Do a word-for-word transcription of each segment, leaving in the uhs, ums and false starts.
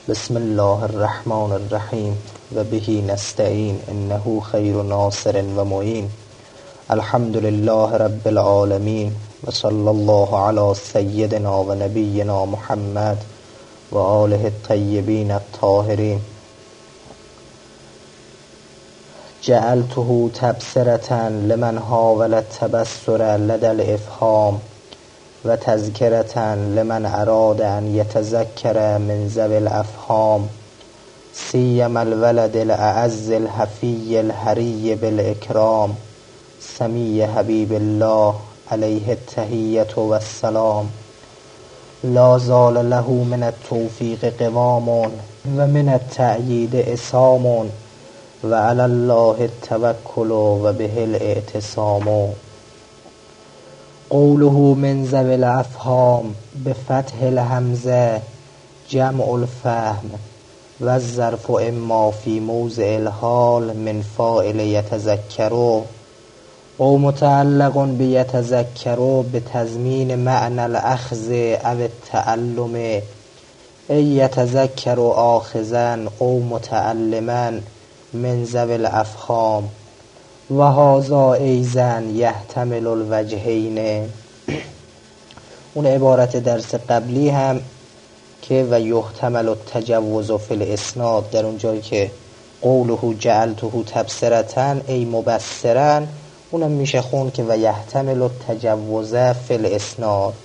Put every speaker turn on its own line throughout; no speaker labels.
بسم الله الرحمن الرحیم و به نستعین انه خیر ناصر و معین. الحمد لله رب العالمین و صلی الله علی سیدنا و نبینا محمد و آله الطیبین الطاهرین. جعلته تبصرة لمن حاول التبصر لدى الافهام و تذکرة لمن اراد ان یتذکر من ذوی الافهام، سیما الولد الاعز الحفی الحری بالاکرام، سمی حبیب الله علیه التحیة و السلام. لا زال له من التوفیق قوام و من التأیید عصام، و علی الله التوکل و به الاعتصام. قوله من ذوی الافهام بفتح الهمزه جمع الفهم و الظرف اما فی موضع الحال من فاعل یتذکر او متعلق بیتذکر بتضمین معنی الاخذ او التعلم، ای یتذکر آخذا او متعلما من ذوی الافهام. و هذا ایضا یحتمل الوجهین. اون عبارت درس قبلی هم که و یحتمل التجوز فی الاسناد، در اون جایی که قوله جعلته تبصرة ای مبصرا، اونم میشه خون که و یحتمل التجوز فی الاسناد.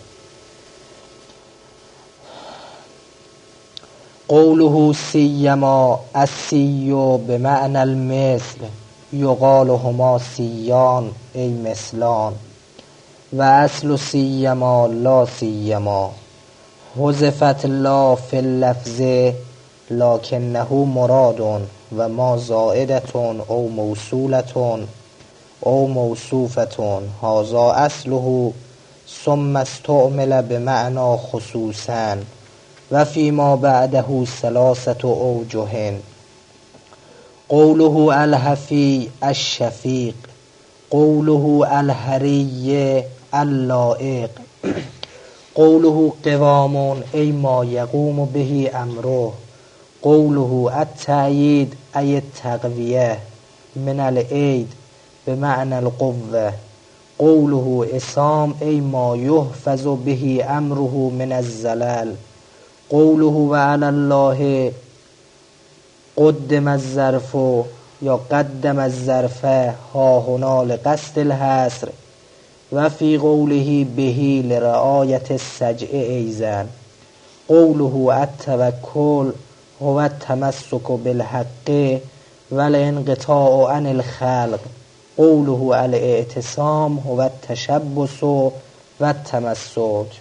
قوله سیما السی بمعنی المثل یقال هما سیان ای مثلان، و اصل سیما لا سیما، حذفت لا فی اللفظ لکنه مراد و ما زائدتون او موصولتون او موصوفتون، هذا اصله ثم استعمل بمعنى خصوصا و فیما بعده ثلاثة اوجه. قوله الحفی الشفیق، قوله الحری اللائق، قوله قوام ای ما یقوم به امره، قوله التأیید ای التقویه من العید بمعنى القوه، قوله عصام ای ما یحفظ به امره من الزلل، قوله و علی الله قدم الظرف یا قدم الظرف ها هنا لقصد الحصر، و فی قوله به لرعایت السجع ایضا، قوله التوکل هو التمسک بالحق و الانقطاع عن الخلق، قوله الاعتصام هو التشبث و التمسک.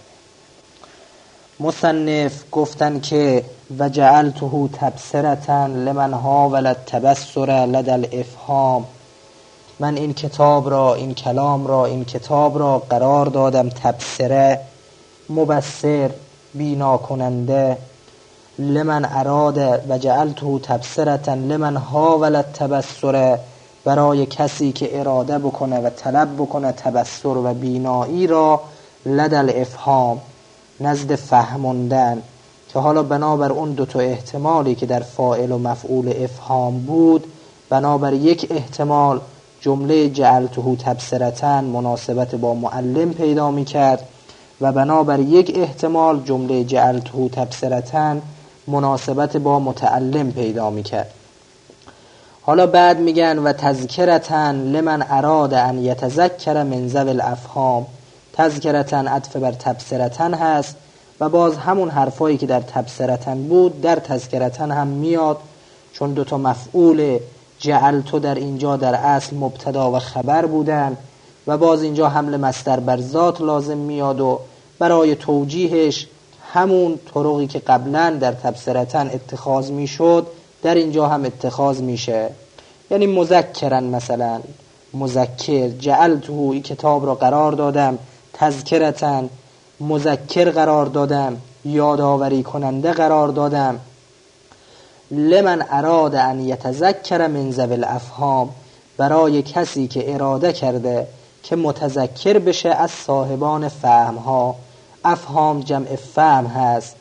مصنف گفتن که و جعلته تبصرة لمن حاول التبصر لدى الافهام، من این کتاب را این کلام را این کتاب را قرار دادم تبصره، مبصر بینا کننده، لمن اراد و جعلته تبصرة لمن حاول التبصر، برای کسی که اراده بکنه و طلب بکنه تبصر و بینایی را، لدى الافهام نزد فهموندن، که حالا بنابر اون دوتا احتمالی که در فاعل و مفعول افهام بود، بنابر یک احتمال جمله جعلته تبصرة مناسبت با معلم پیدا می کرد و بنابر یک احتمال جمله جعلته تبصرة مناسبت با متعلم پیدا می کرد. حالا بعد میگن و تذکرة لمن اراد ان یتذکر من ذوی الافهام، تذکرة عطف بر تبصرة هست و باز همون حرفایی که در تبصرة بود در تذکرة هم میاد، چون دوتا مفعول جعلتو در اینجا در اصل مبتدا و خبر بودن و باز اینجا حمل مصدر بر ذات لازم میاد و برای توجیهش همون طرقی که قبلا در تبصرة اتخاذ میشد در اینجا هم اتخاذ میشه. یعنی مذکرن، مثلا مذکر، جعلتو این کتاب را قرار دادم، تذکرة مذکر قرار دادم، یادآوری کننده قرار دادم، لمن اراد ان یتذکر من ذوی الافهام، برای کسی که اراده کرده که متذکر بشه از صاحبان فهم ها. افهام جمع فهم هست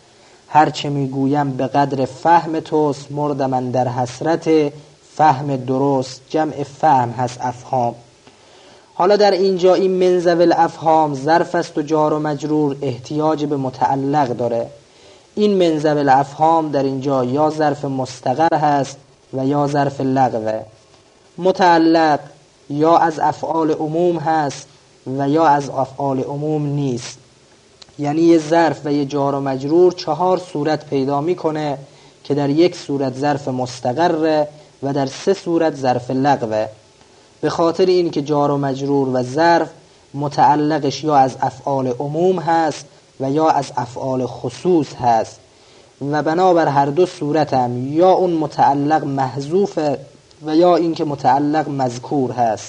هرچه میگویم به قدر فهم توست، مرد من در حسرت فهم درست. جمع فهم هست افهام. حالا در اینجا این من ذوی الافهام ظرف است و جار و مجرور احتیاج به متعلق داره. این من ذوی الافهام در اینجا یا ظرف مستقر هست و یا ظرف لغوه. متعلق یا از افعال عموم هست و یا از افعال عموم نیست. یعنی یه ظرف و یه جار و مجرور چهار صورت پیدا میکنه که در یک صورت ظرف مستقره و در سه صورت ظرف لغوه. به خاطر این که جار و مجرور و ظرف متعلقش یا از افعال عموم هست و یا از افعال خصوص هست و بنابر هر دو صورت هم یا اون متعلق محذوفه و یا این که متعلق مذکور هست.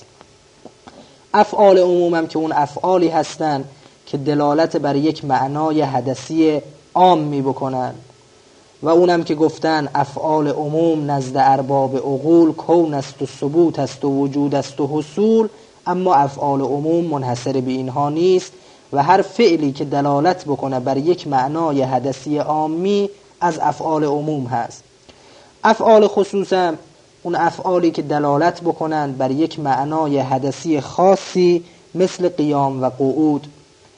افعال عموم هم که اون افعالی هستن که دلالت بر یک معنای حدثی عام می بکنن و اونم که گفتن افعال عموم نزد ارباب عقول کون است و ثبوت است و وجود است و حصول، اما افعال عموم منحصر به اینها نیست و هر فعلی که دلالت بکنه بر یک معنای حدثی عامی از افعال عموم هست. افعال خصوص هم اون افعالی که دلالت بکنند بر یک معنای حدثی خاصی مثل قیام و قعود.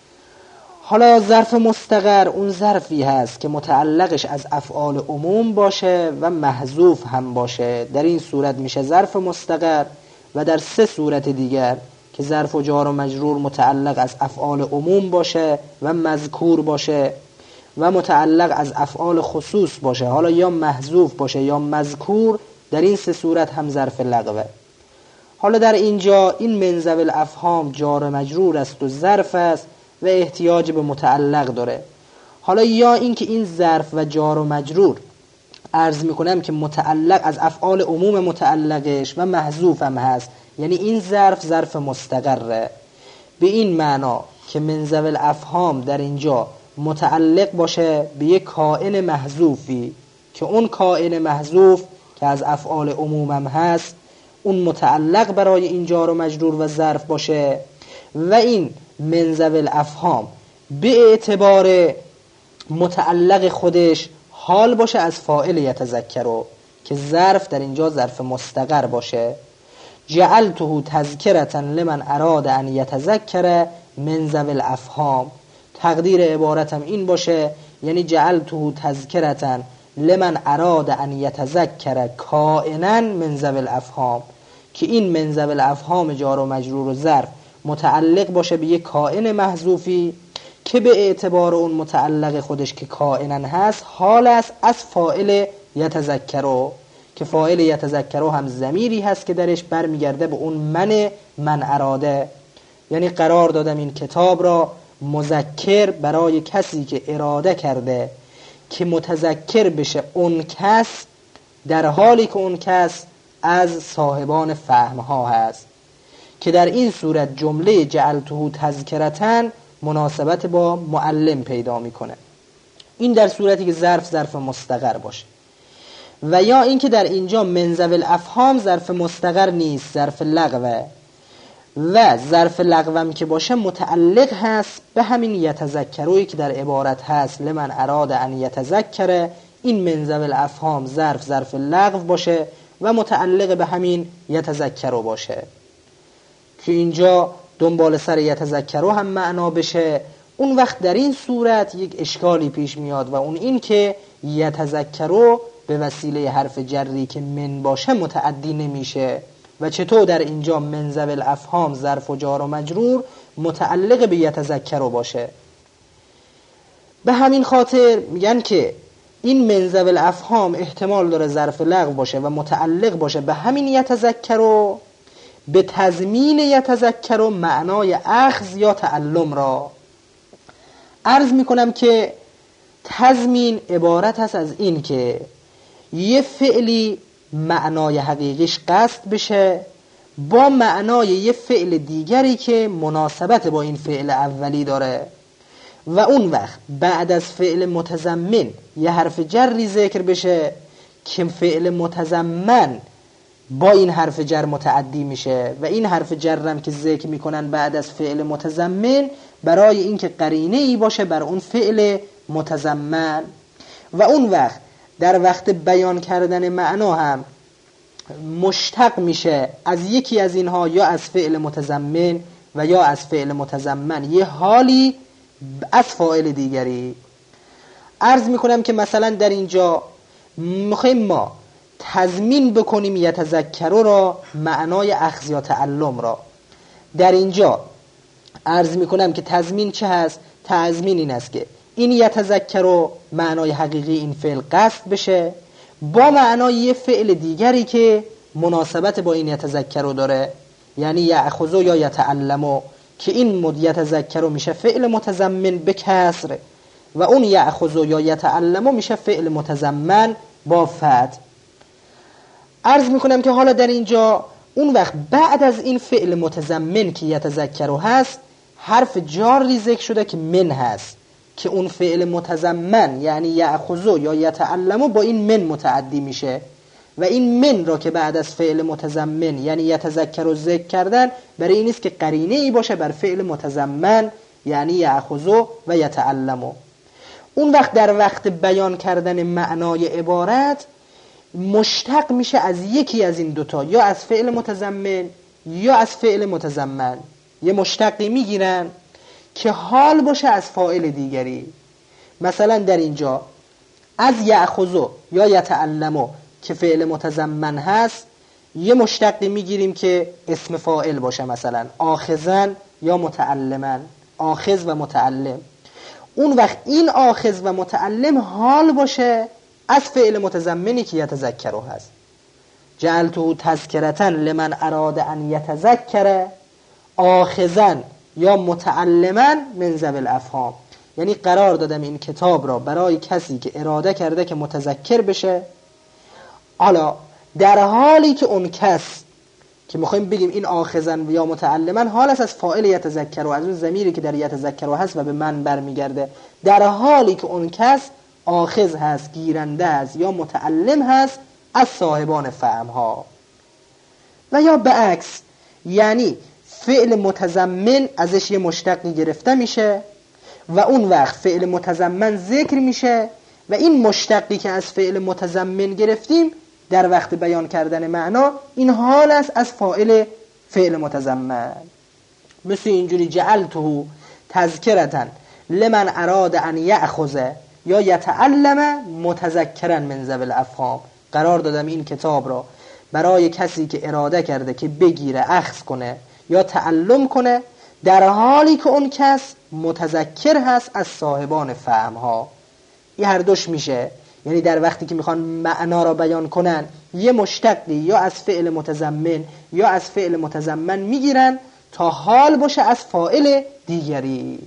حالا ظرف مستقر اون ظرفی هست که متعلقش از افعال عموم باشه و محذوف هم باشه. در این صورت میشه ظرف مستقر و در سه صورت دیگر که ظرف و جار و مجرور متعلق از افعال عموم باشه و مذکور باشه و متعلق از افعال خصوص باشه، حالا یا محذوف باشه یا مذکور، در این سه صورت هم ظرف لغوه. حالا در اینجا این من ذوی الافهام جار و مجرور است و ظرف است و احتیاج به متعلق داره. حالا یا این که این ظرف و جار و مجرور عرض میکنم که متعلق از افعال عموم متعلقش و محذوف هم هست، یعنی این ظرف ظرف مستقره. به این معنا که من ذوی الافهام در اینجا متعلق باشه به یک کائن محذوفی که اون کائن محذوف که از افعال عموم هم هست اون متعلق برای این جار و مجرور و ظرف باشه و این من ذوی الافهام به اعتبار متعلق خودش حال باشه از فاعل یتذکرو که ظرف در اینجا ظرف مستقر باشه. جعلته تذکرة لمن اراد ان یتذکر من ذوی الافهام. تقدیر عبارتم این باشه، یعنی جعلته تذکرة لمن اراد ان یتذکر کائنا من ذوی الافهام، که این من ذوی الافهام جار و مجرور و ظرف متعلق باشه به یک کائن محذوفی که به اعتبار اون متعلق خودش که کائنا هست حال است از فاعل یتذکرو، که فاعل یتذکرو هم ضمیری هست که درش برمیگرده به اون من من اراده. یعنی قرار دادم این کتاب را مذکر برای کسی که اراده کرده که متذکر بشه اون کس، در حالی که اون کس از صاحبان فهمها هست، که در این صورت جمله جعلته تذکرتن مناسبت با معلم پیدا میکنه. این در صورتی که ظرف ظرف مستقر باشه. و یا اینکه در اینجا من ذوی الافهام ظرف مستقر نیست، ظرف لغوه، و ظرف لغوم که باشه متعلق هست به همین یتذکرویی که در عبارت هست لمن اراد ان یتذکره. این من ذوی الافهام ظرف ظرف لغو باشه و متعلق به همین یتذکرو باشه، که اینجا دنبال سر یتذکرو هم معنا بشه. اون وقت در این صورت یک اشکالی پیش میاد و اون این که یتذکرو به وسیله حرف جری که من باشه متعدی نمیشه و چطور در اینجا من ذوی الافهام ظرف و جار و مجرور متعلق به یتذکرو باشه. به همین خاطر میگن که این من ذوی الافهام احتمال داره ظرف لغو باشه و متعلق باشه به همین یتذکرو، به تضمین یتذکرو معنای اخذ یا تعلم را. عرض میکنم که تضمین عبارت هست از این که یه فعلی معنای حقیقیش قصد بشه با معنای یه فعل دیگری که مناسبت با این فعل اولی داره و اون وقت بعد از فعل متضمن یه حرف جری ذکر بشه که فعل متضمن با این حرف جر متعدی میشه و این حرف جرم که ذکر میکنن بعد از فعل متضمن برای اینکه قرینه ای باشه بر اون فعل متضمن. و اون وقت در وقت بیان کردن معنا هم مشتق میشه از یکی از اینها، یا از فعل متضمن و یا از فعل متضمن یه حالی از فاعل دیگری. عرض میکنم که مثلا در اینجا میخوایم ما تضمین بکنیم یتذکر را، معنای اخذ یا تعلم را. در اینجا عرض میکنم که تضمین چه هست؟ تضمین این است که این یتذکر رو معنای حقیقی این فعل قصد بشه با معنای یه فعل دیگری که مناسبت با این یتذکر رو داره، یعنی یأخذ یا یتعلم، که این یتذکر رو میشه فعل متضمن به کسر و اون یأخذ یا یتعلم میشه فعل متضمن با فتح. عرض میکنم که حالا در اینجا اون وقت بعد از این فعل متضمن که یتذکر هست حرف جاری ذکر شده که من هست، که اون فعل متضمن یعنی یأخذ یا یتعلم با این من متعدی میشه و این من را که بعد از فعل متضمن یعنی یتذکر رو ذکر کردن برای این است که قرینه ای باشه بر فعل متضمن یعنی یأخذ و یتعلم. اون وقت در وقت بیان کردن معنای عبارت مشتق میشه از یکی از این دوتا، یا از فعل متضمن یا از فعل متضمن. یه مشتقی میگیرن که حال باشه از فاعل دیگری. مثلا در اینجا از یأخذ یا یتعلم که فعل متضمن هست یه مشتقی میگیریم که اسم فاعل باشه، مثلا آخذن یا متعلمن، آخذ و متعلم. اون وقت این آخذ و متعلم حال باشه از فعل متضمنی که یتذکر هست. جعلته تذکرة لمن اراد ان یتذکر آخذا یا متعلما من ذوی الافهام، یعنی قرار دادم این کتاب را برای کسی که اراده کرده که متذکر بشه. حالا در حالی که اون کس که میخوایم بگیم این آخذن یا متعلما حال است از فاعل یتذکر و از اون ضمیری که در یتذکر هست و به من برمیگرده، در حالی که اون کس آخذ هست، گیرنده هست یا متعلم هست از صاحبان فهم ها. و یا به عکس، یعنی فعل متضمن ازش یه مشتقی گرفته میشه و اون وقت فعل متضمن ذکر میشه و این مشتقی که از فعل متضمن گرفتیم در وقت بیان کردن معنا این حال است از فاعل فعل متضمن. مثل اینجوری جعلته تذکرة لمن اراد ان یأخذ یا یتعلم متذکرا من ذوی الافهام، قرار دادم این کتاب را برای کسی که اراده کرده که بگیره، اخذ کنه یا تعلم کنه، در حالی که اون کس متذکر هست از صاحبان فهم ها. این هر دوش میشه، یعنی در وقتی که میخوان معنا را بیان کنن یه مشتقی یا از فعل متضمن یا از فعل متضمن میگیرن تا حال باشه از فاعل دیگری.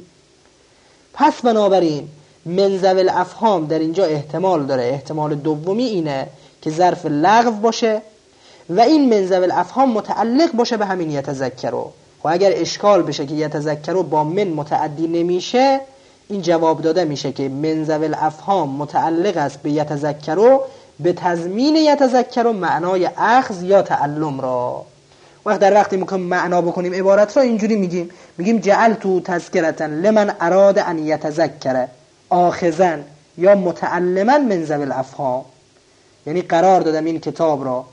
پس بنابراین من ذوی الافهام در اینجا احتمال داره. احتمال دومی اینه که ظرف لغو باشه و این من ذوی الافهام متعلق باشه به همین یتذکر. و اگر اشکال بشه که یتذکر با من متعدی نمیشه، این جواب داده میشه که من ذوی الافهام متعلق است به یتذکر، به تضمین یتذکر معنای اخذ یا تعلم را. وقت در وقتی میخوایم معنا بکنیم عبارت را اینجوری میگیم میگیم جعلته تذکرة لمن اراد ان یتذکر آخذا یا متعلما من ذوی الافهام، یعنی قرار دادم این کتاب را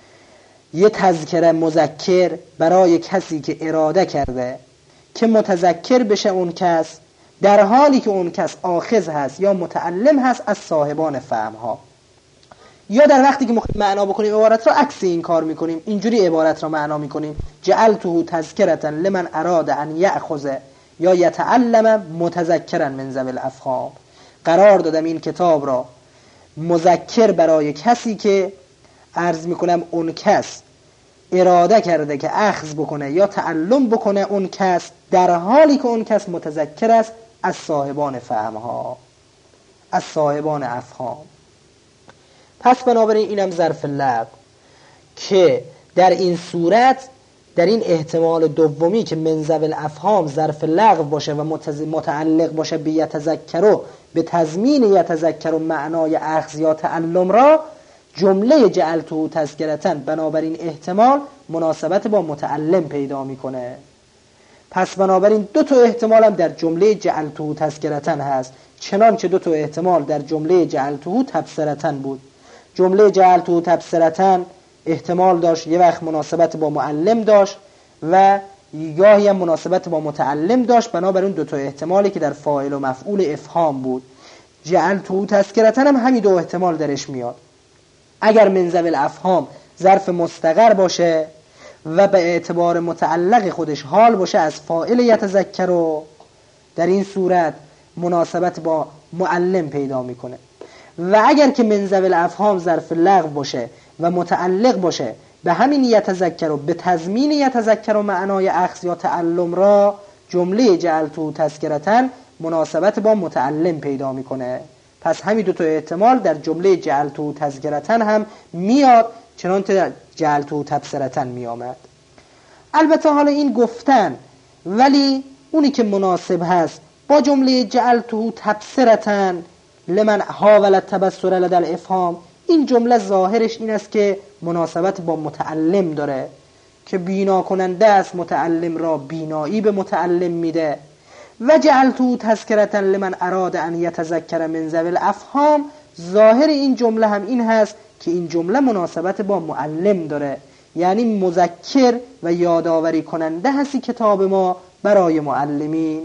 یه تذکره مذکر برای کسی که اراده کرده که متذکر بشه اون کس، در حالی که اون کس آخذ هست یا متعلم هست از صاحبان فهم ها. یا در وقتی که میخوایم معنا بکنیم عبارت را عکس این کار میکنیم، اینجوری عبارت را معنا میکنیم جعلته تذکرة لمن اراد ان یأخذ یا یتعلم متذکرا من ذوی الافهام، قرار دادم این کتاب را مذکر برای کسی که عرض میکنم اون کس اراده کرده که اخذ بکنه یا تعلم بکنه اون کس، در حالی که اون کس متذکر است از صاحبان فهم ها، از صاحبان افهام. پس بنابراین اینم ظرف لغو که در این صورت، در این احتمال دومی که من ذوی الافهام ظرف لغو باشه و متعلق باشه به یتذکر، به تضمین یتذکر معنای اخذ یا تعلم را، جمله جعلته تذکرة بنابراین احتمال مناسبت با متعلم پیدا میکنه. پس بنابراین دو تا احتمال هم در جمله جعلته تذکرةً هست، چنان که دو تا احتمال در جمله جعلته تبصرةً بود. جمله جعلته تبصرةً احتمال داشت یه وقت مناسبت با معلم داشت و گاهی هم مناسبت با متعلم داشت، بنابراین دو تا احتمالی که در فاعل و مفعول افهام بود. جعلته تذکرةً هم همین دو احتمال درش میاد. اگر من ذوی الافهام ظرف مستقر باشه و به اعتبار متعلق خودش حال باشه از فاعل یتذکر، رو در این صورت مناسبت با معلم پیدا میکنه. و اگر که من ذوی الافهام ظرف لغو باشه و متعلق باشه به همین یتذکر، رو به تضمین یتذکر و معنای اخذ یا تعلم را، جمله جعلته تذکرةً مناسبت با متعلم پیدا میکنه. پس همین دو تا احتمال در جمله جعلته تذکرةً هم میاد، چنان که در جعلته تبصرةً میامد. البته حالا این گفتن، ولی اونی که مناسب هست با جمله جعلته تبصرةً لمن حاول التبصر لدى الافهام، این جمله ظاهرش این است که مناسبت با متعلم داره که بینا کننده است، متعلم را بینایی به متعلم میده. و جعلته تذکرةً لمن اراد ان یتذکر من ذوی الافهام، ظاهر این جمله هم این هست که این جمله مناسبت با معلم داره، یعنی مذکر و یادآوری کننده هستی کتاب ما برای معلمین.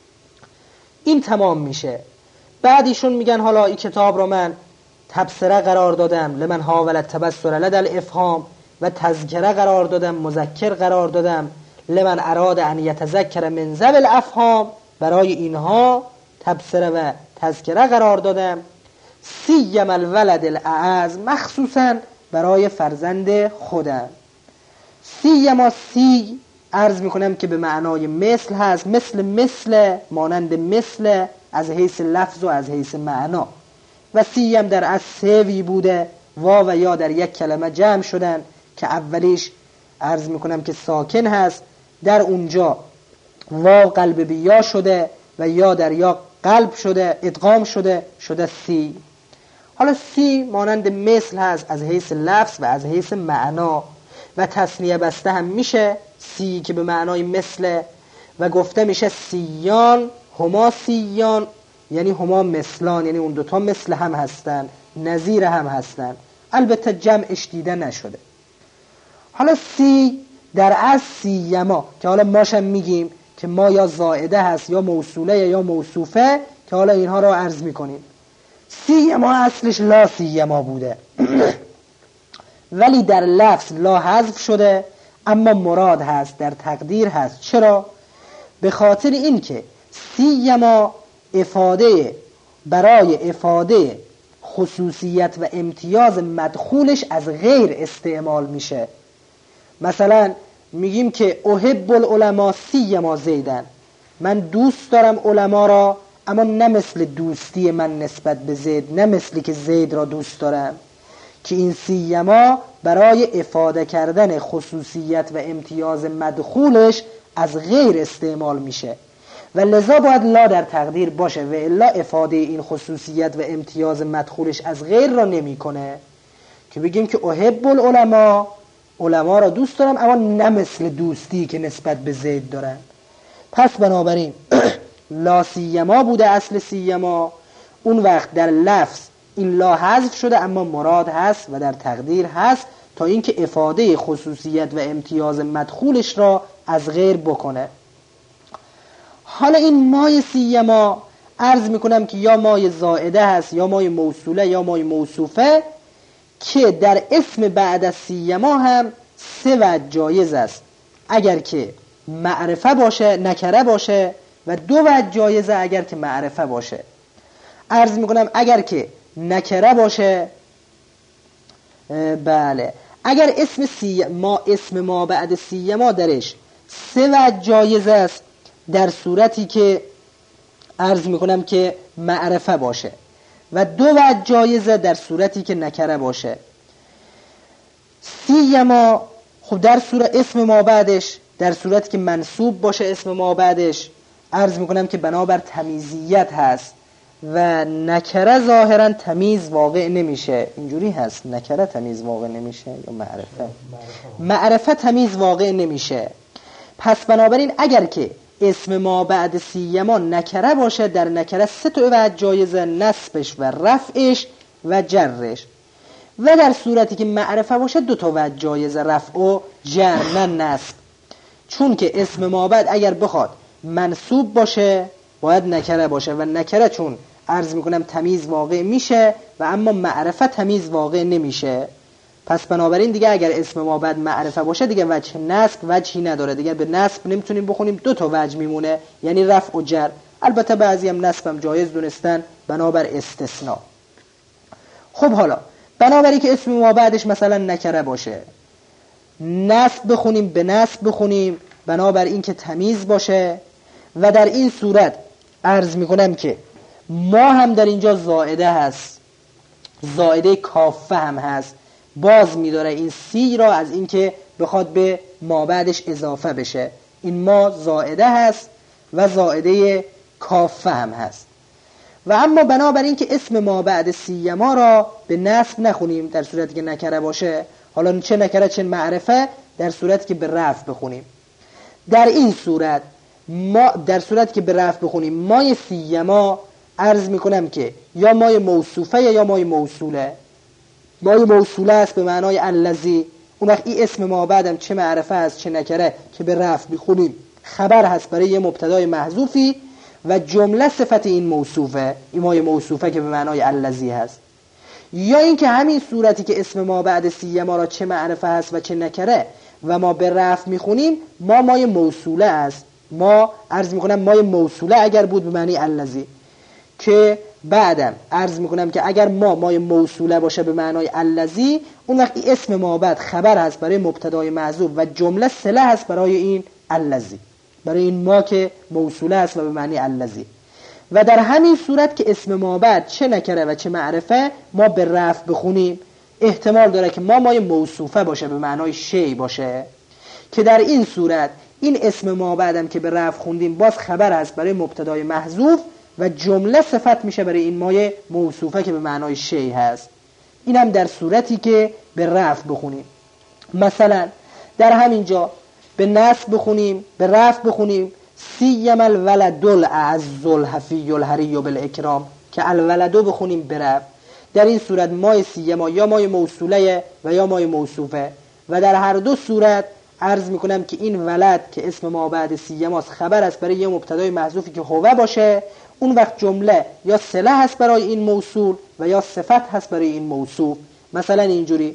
این تمام میشه. بعد ایشون میگن حالا این کتاب رو من تبصره قرار دادم، لمن حاول التبصر لدى الافهام، و تذکره قرار دادم، مذکر قرار دادم، لمن اراد ان یتذکر من ذوی الافهام، برای اینها تبصره و تذکره قرار دادم. سیم الولد الاعز، مخصوصا برای فرزند خودم. سیما، سی عرض میکنم که به معنای مثل هست، مثل مثل، مانند مثل از حیث لفظ و از حیث معنا. و سیم در از سوی بوده، وا و یا در یک کلمه جمع شدن که اولیش عرض میکنم که ساکن هست، در اونجا واو قلب بیا شده و یا در یا قلب شده، ادغام شده، شده سی. حالا سی مانند مثل هست از حیث لفظ و از حیث معنا، و تثنیه بسته هم میشه سی که به معنای مثل، و گفته میشه سیان، هما سیان، یعنی هما مثلان، یعنی اون دوتا مثل هم هستن، نظیر هم هستن. البته جمعش دیده نشده. حالا سی در از سیما که حالا ماشم میگیم که ما یا زائده هست یا موصوله یا موصوفه، که حالا اینها رو عرض میکنیم. سیما اصلش لا سیما بوده ولی در لفظ لا حذف شده، اما مراد هست، در تقدیر هست. چرا؟ به خاطر این که سیما افاده، برای افاده خصوصیت و امتیاز مدخولش از غیر استعمال میشه. مثلا میگیم که احب العلماء سیما زیدن، من دوست دارم علما را، اما نه مثل دوستی من نسبت به زید، نه مثلی که زید را دوست دارم. که این سیما برای افاده کردن خصوصیت و امتیاز مدخولش از غیر استعمال میشه و لذا باید لا در تقدیر باشه، و الا افاده این خصوصیت و امتیاز مدخولش از غیر را نمی کنه. که بگیم که احب العلماء، علما را دوست دارم، اما نه مثل دوستی که نسبت به زید دارن. پس بنابراین لا سیما بوده اصل سیما، اون وقت در لفظ این لا حذف شده، اما مراد هست و در تقدیر هست، تا اینکه افاده خصوصیت و امتیاز مدخولش را از غیر بکنه. حالا این مای سیما عرض میکنم که یا مای زائده هست یا مای موصوله یا مای موصوفه، که در اسم بعد از سیما هم سه وجه جایز است. اگر که معرفه باشه، نکره باشه، و دو وجه جایزه اگر که معرفه باشه. عرض میکنم اگر که نکره باشه، بله، اگر اسم سیما، اسم ما بعد سیما درش سه وجه جایزه است، در صورتی که عرض میکنم که معرفه باشه، و دو وجه جایزه در صورتی که نکره باشه. سیما خب در صورت اسم ما بعدش در صورتی که منصوب باشه اسم ما بعدش، عرض میکنم که بنابر تمیزیت هست، و نکره ظاهرا تمیز واقع نمیشه. اینجوری هست، نکره تمیز واقع نمیشه یا معرفه؟ معرفه تمیز واقع نمیشه. پس بنابراین اگر که اسم ما بعد سیما نکره باشه، در نکره سه تا وجه جایزه: نصبش و رفعش و جرش. و در صورتی که معرفه باشه دو تا وجه جایزه: رفع و جر، نه نصب. چون که اسم ما بعد اگر بخواد منصوب باشه باید نکره باشه و نکره چون عرض میکنم تمیز واقع میشه و اما معرفه تمیز واقع نمیشه. پس بنابراین دیگه اگر اسم ما بعد معرفه باشه دیگه وجه نصب وجهی نداره، دیگه به نصب نمیتونیم بخونیم، دو تا وجه میمونه، یعنی رفع و جر. البته بعضی هم نصب هم جایز دونستن بنابر استثناء. خب حالا بنابراین که اسم ما بعدش مثلا نکره باشه، نصب بخونیم، به نصب بخونیم بنابر این که تمیز باشه. و در این صورت عرض میکنم که ما هم در اینجا زائده هست، زائده کافه هم هست، باز میداره این سی را از این که بخواد به ما بعدش اضافه بشه. این ما زائده هست و زائده کافه هم هست. و اما بنابراین که اسم ما بعد سی ما را به نصب نخونیم در صورتی که نکره باشه، حالا چه نکره چه معرفه، در صورتی که به رفع بخونیم. در این صورت ما در صورتی که به رفع بخونیم مای سی ما عرض میکنم که یا مای موصوفه یا مای موصوله. مای موصوله است به معنای الذی. اون وقت این اسم ما بعدم چه معرفه است چه نکره که به رفع بخونیم خبر هست برای یه مبتدای محذوفی و جمله صفت این موصوفه، این مای موصوفه که به معنای الذی هست. یا اینکه همین صورتی که اسم ما بعد سی ما را چه معرفه هست و چه نکره و ما به رفع میخونیم ما مای موصوله است. ما عرض میکنم مای موصوله اگر بود به معنی الذی، که بعدم عرض میکنم که اگر ما مای موصوله باشه به معنای الذی، اون وقتی اسم ما بعد خبر هست برای مبتدای محذوف و جمله صله هست برای این الذی، برای این ما که موصوله است و به معنی الذی. و در همین صورت که اسم ما بعد چه نکره و چه معرفه ما به رفع بخونیم احتمال داره که ما مای موصوفه باشه به معنای شی باشه، که در این صورت این اسم ما بعدم که به رفع خوندیم باز خبر هست برای مبتدای محذوف و جمله صفت میشه برای این مای موصوفه که به معنای شی هست. این هم در صورتی که به رفع بخونیم. مثلا در همین جا به نصب بخونیم، به رفع بخونیم سیم الولد الاعز الحفی الحری بالاکرام، که الولدو بخونیم به رفع. در این صورت مای سیما یا مای موصوله و یا مای موصوفه و در هر دو صورت عرض میکنم که این ولد که اسم ما بعد سیماست خبر است برای یه مبتدای محذوفی که هو باشه. اون وقت جمله یا صله هست برای این موصول و یا صفت هست برای این موصوف. مثلا اینجوری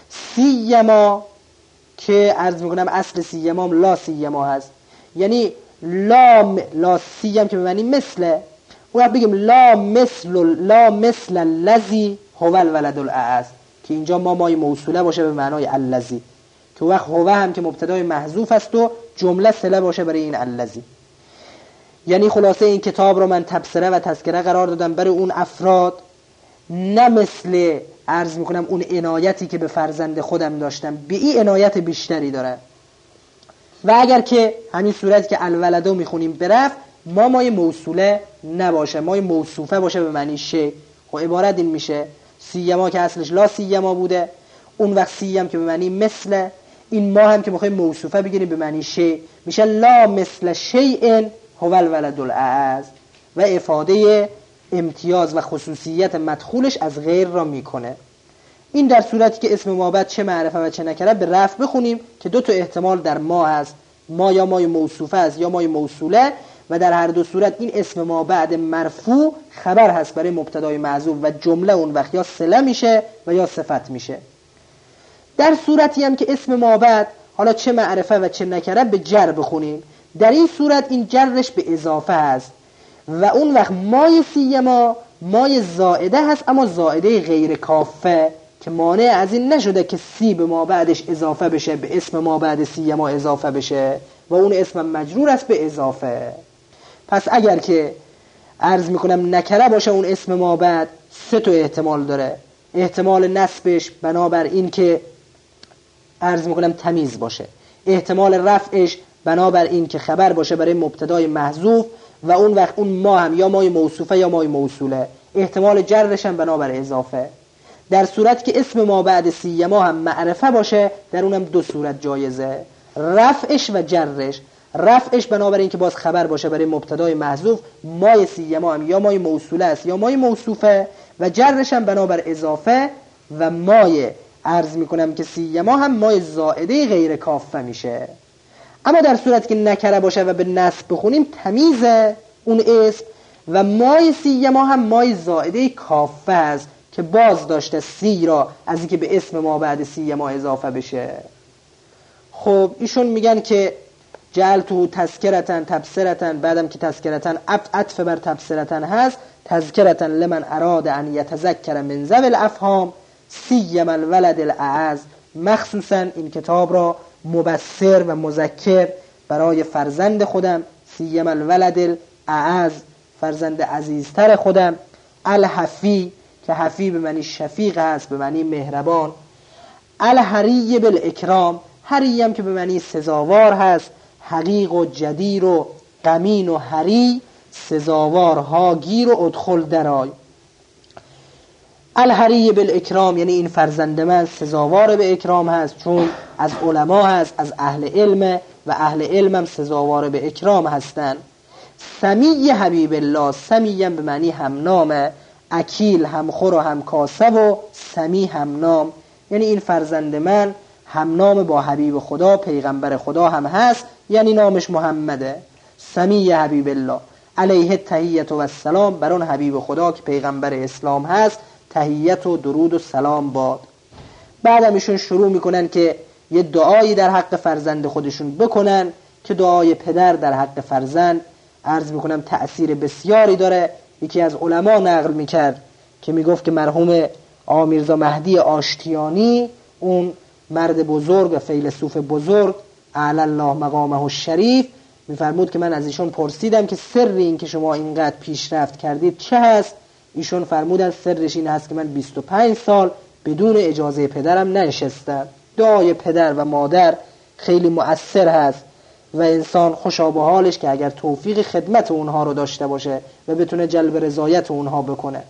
سیما که عرض میکنم اصل سیما لا سیما هست، یعنی لا لا سیم که به معنی مثل، اون وقت بگیم لا مثل لا مثل الذی هو الولد الاعز، که اینجا ما مای موصوله باشه به معنای الذی، که وقت هو هم که مبتدای محذوف است و جمله صله باشه برای این الذی. یعنی خلاصه این کتاب رو من تبصره و تذکره قرار دادم برای اون افراد، نه مثل عرض میکنم اون عنایتی که به فرزند خودم داشتم، به این عنایت بیشتری داره. و اگر که همین صورتی که الولدو میخونیم برفت ما مای موصوله نباشه، مای موصوفه باشه به معنی شی، خب عبارت این میشه سیما که اصلش لا سیما بوده، اون وقت سیم که به معنی مثل، این ما هم که میخوایم موصوفه بگیریم به معنی شی، میشه لا مثل شیء هو الولد الاعز، و افاده امتیاز و خصوصیت مدخولش از غیر را میکنه. این در صورتی که اسم ما بعد چه معرفه و چه نکره به رفع بخونیم که دو تا احتمال در ما هست، ما یا مای موصوفه است یا مای موصوله، و در هر دو صورت این اسم ما بعد مرفوع خبر هست برای مبتدای محذوف و جمله اون وقت یا صله میشه و یا صفت میشه. در صورتی هم که اسم ما بعد حالا چه معرفه و چه نکره به جر بخونیم، در این صورت این جرش به اضافه هست و اون وقت مای سیما مای زائده هست، اما زائده غیر کافه که مانع از این نشده که سی به ما بعدش اضافه بشه، به اسم ما بعد سیما اضافه بشه و اون اسم مجرور است به اضافه. پس اگر که عرض میکنم نکره باشه اون اسم ما بعد سه تا احتمال داره. احتمال نصبش بنابر این که عرض میکنم تمیز باشه، احتمال رفعش بنابر این که خبر باشه برای مبتدای محذوف و اون وقت اون ما هم یا مای موصوفه یا مای موصوله، احتمال جرش هم بنابر اضافه. در صورت که اسم ما بعد سیما هم معرفه باشه در اونم دو صورت جایزه، رفعش و جرش. رفعش بنابراین که باز خبر باشه برای مبتدای محذوف، مای سیما هم یا مای موصوله است یا مای موصوفه، و جرش هم بنابر اضافه، و مای عرض میکنم که سیما هم مای زائده غیر کافه میشه. اما در صورت که نکره باشه و به نصب بخونیم تمیز اون اسم، و مای سیما هم مای زائده کافه است که باز داشته سی را از اینکه به اسم ما بعد سیما اضافه بشه. خب ایشون میگن که جعلته تذکرتن تبصرتن، بعدم که تذکرتن عطف بر تبصرتن هست، تذکرتن لمن اراد ان یتذکر من ذوی الافهام سیما الولد الاعز، مخصوصا این کتاب را مبصر و مذکر برای فرزند خودم، سیما الولد الاعز، فرزند عزیزتر خودم، الحفی که حفی به معنی شفیق هست، به معنی مهربان، الحری بالاکرام، حری هم که به معنی سزاوار هست، حقیق و جدیر و قمین و حری، سزاوار هاگیر و ادخل درای. الحری بالاکرام یعنی این فرزند من سزاوار به اکرام هست، چون از علما هست، از اهل علم، و اهل علم هم سزاوار به اکرام هستن. سمی حبیب الله، سمی هم به معنی همنامه، اکیل همخور و همکاسه و سمی همنام، یعنی این فرزند من همنام با حبیب خدا پیغمبر خدا هم هست، یعنی نامش محمده. سمی حبیب الله علیه تحیت و السلام، بر اون حبیب خدا که پیغمبر اسلام هست تحیت و درود و سلام باد. بعدم ایشون شروع میکنن که یه دعایی در حق فرزند خودشون بکنن که دعای پدر در حق فرزند عرض میکنم تأثیر بسیاری داره. یکی از علما نقل میکرد که میگفت که مرحوم آقا میرزا مهدی آشتیانی، اون مرد بزرگ و فیلسوف بزرگ اعلی الله مقامه الشریف، میفرمود که من از ایشون پرسیدم که سر این که شما اینقدر پیشرفت کردید چه هست؟ ایشون فرمودن سرش این هست که من بیست و پنج سال بدون اجازه پدرم ننشستم. دعای پدر و مادر خیلی مؤثر هست و انسان خوشا به حالش که اگر توفیق خدمت اونها رو داشته باشه و بتونه جلب رضایت اونها بکنه.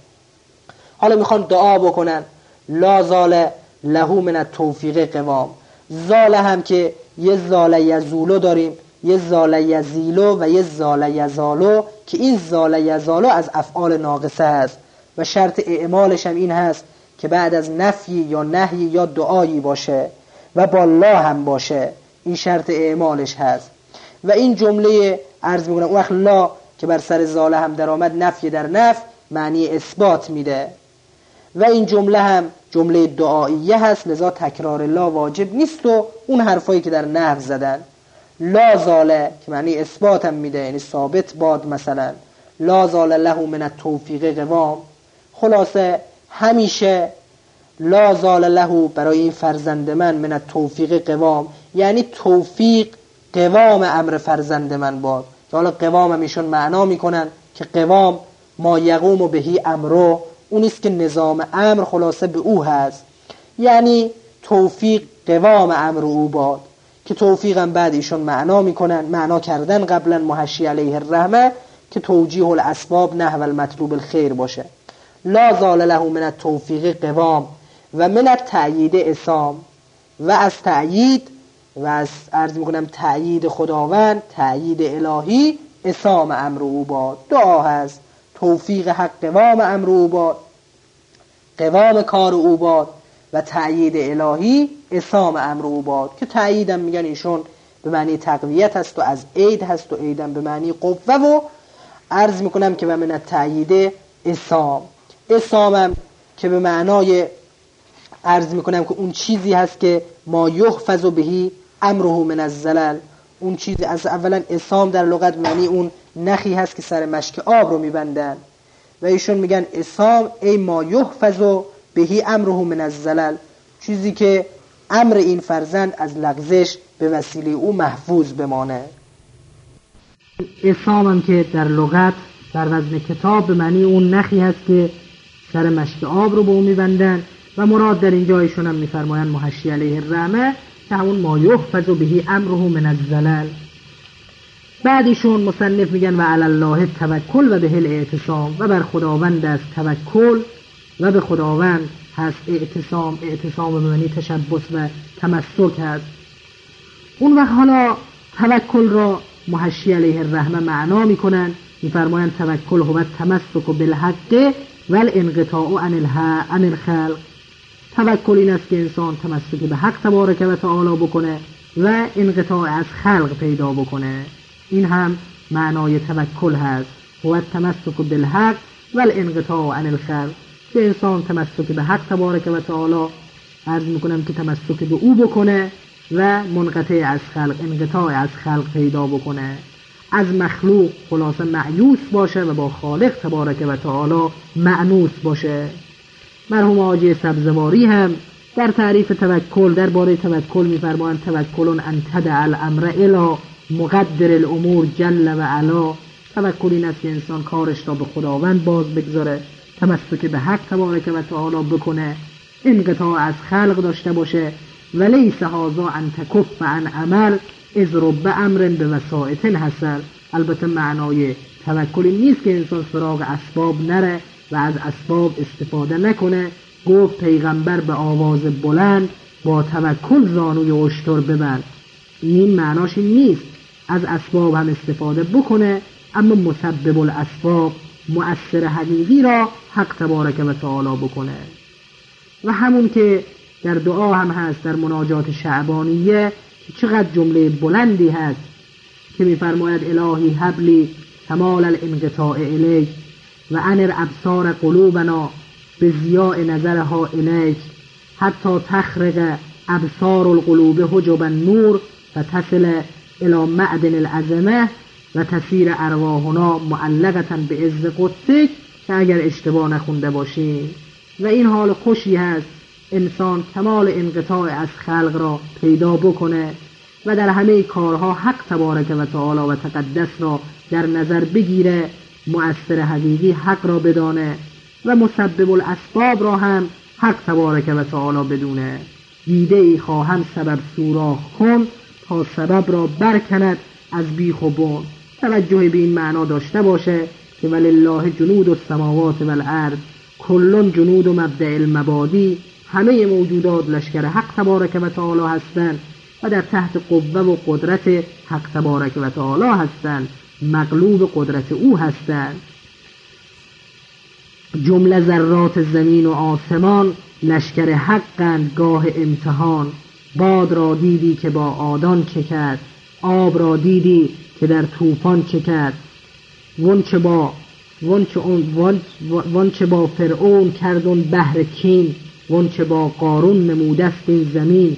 حالا میخوان دعا بکنن لا زال لهو من التوفیق قوام. زال هم که یه زال یزولو داریم، یه زال یزیلو و یه زال یزالو، که این زال یزالو از افعال ناقصه هست و شرط اعمالش هم این هست که بعد از نفی یا نهی یا دعایی باشه و با لا هم باشه، این شرط اعمالش هست. و این جمله عرض میکنم اون وقت لا که بر سر زال هم در آمد نفی در نفی معنی اثبات میده، و این جمله هم جمله دعاییه هست، لذا تکرار لا واجب نیست. و اون حرفایی که در نحو زدن لا زاله که معنی اثبات هم میده، یعنی ثابت باد، مثلا لا زال له من التوفیق قوام، خلاصه همیشه لا زال له برای این فرزند من من التوفیق قوام، یعنی توفیق قوام امر فرزند من باد. حالا قوام هم ایشون معنا میکنن که قوام ما یقوم بهی امرو، اونیست که نظام امر خلاصه به او هست، یعنی توفیق قوام امر او باد، که توفیقم بعد ایشون معنا میکنن، معنا کردن قبلا محشی علیه الرحمه که توجیه الاسباب نحو المطلوب الخیر باشه. لا زال له من التوفیق قوام و من التأیید اسام، و از تأیید و از عرض میکنم تأیید خداوند، تأیید الهی، اسام امر او باد. دعا هست توفیق حق قوام امر او باد، قوام کار او باد، و تأیید الهی اسام امر او باد، که تأییدم میگن ایشون به معنی تقویت هست و از عید هست، و عیدم به معنی قوه، و عرض میکنم که و من التأیید اسام، اسامم که به معنای عرض میکنم که اون چیزی هست که ما یحفظ بهی امره من الزلل، اون چیزی از اولا اسام در لغت معنی اون نخی هست که سر مشک آب رو میبندن، و ایشون میگن اسام ای ما یحفظ بهی امره من الزلل، چیزی که امر این فرزند از لغزش به وسیله او محفوظ بمانه. اسام هم که در لغت در وزن کتاب به معنی اون نخی هست که سر مشک آب رو به اون میبندن، و مراد در اینجا ایشون هم میفرمایند محشی علیه الرحمه که همون ما یحفظ بهی امره من الزلل. بعد ایشون مصنف میگن و علی الله توکل و به الاعتصام، و بر خداوند است توکل و به خداوند هست اعتصام. اعتصام به معنی تشبث و تمسک هست. اون وقت حالا توکل را محشی علیه الرحمه معنا میکنن، میفرمایند توکل هو تمسک بالحق والانقطاع عن عن الخلق. توکل این است که انسان تمسک به حق تبارک و تعالی بکنه و انقطاع از خلق پیدا بکنه. این هم معنای توکل هست، هو تمسک بالحق والانقطاع عن الخلق، که انسان تمسک به حق تبارک و تعالی، عرض میکنم که تمسک به او بکنه و منقطع از خلق، انقطاع از خلق پیدا بکنه، از مخلوق خلاصه مأیوس باشه و با خالق تبارک و تعالی مأنوس باشه. مرحوم حاجی سبزواری هم در تعریف توکل درباره توکل میفرمایند توکل ان تدع الامر الی مقدر الامور جل و علا. توکل این است که انسان کارش را به خداوند باز بگذاره، تمسک به حق تبارک و تعالی بکنه، انقطاع از خلق داشته باشه. ولیس هذا ان تکف عن عمل اذ رب امر به وسائط حصل. البته معنای توکل نیست که انسان سراغ اسباب نره و از اسباب استفاده نکنه. گفت پیغمبر به آواز بلند با توکل زانوی اشتر ببند. این معناش این نیست، از اسباب هم استفاده بکنه، اما مسبب الاسباب، مؤثر حقیقی را حق تبارک و تعالی بکنه. و همون که در دعا هم هست در مناجات شعبانیه که چقدر جمله بلندی هست که میفرماید الهی حبلی کمال الانقطاع الیک و انر ابصار قلوبنا به ضیاء نظرها الیک حتی تخرق ابصار القلوب حجب النور و تصل الى معدن العظمه و تسیر ارواحنا معلقتا به عز قدسک، که اگر اشتباه نخونده باشیم. و این حال خوشی هست انسان کمال انقطاع از خلق را پیدا بکنه و در همه کارها حق تبارک و تعالی و تقدس را در نظر بگیره، مؤثر حقیقی حق را بدانه و مسبب الاسباب را هم حق تبارک و تعالی بدونه. دیده ای خواهم سبب سوراخ کن تا سبب را برکند از بیخ و بن. توجه به این معنا داشته باشه که ولله جنود السماوات والارض کلون جنود و مبدأ المبادی، همه موجودات لشکر حق تبارک و تعالی هستند و در تحت قوه و قدرت حق تبارک و تعالی هستند، مغلوب قدرت او هستند. جمله ذرات زمین و آسمان لشکر حقند گاه امتحان. باد را دیدی که با آدان چه کرد، آب را دیدی که در طوفان چه کرد. ونچه با ونچه اون ونچه با فرعون کردون بحر کین، ونچه با قارون نمودست این زمین.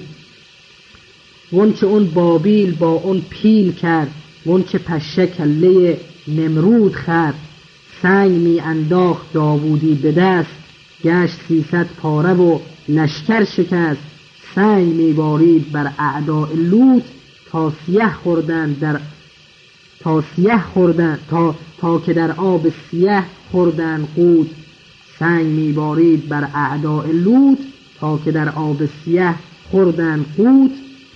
ونچه اون بابیل با اون پیل کرد، ونچه پشه کله نمرود خرد. سنگ می انداخت داوودی به دست، گشت سیصد پاره و لشکر شکست. سنگ می بارید بر اعداء لوط تا سیه خوردن در تا سیه خوردن تا تا که در آب سیه خوردن قوت. سنگ می بارید بر اعداء لوط تا که در آب سیه خوردن قوت.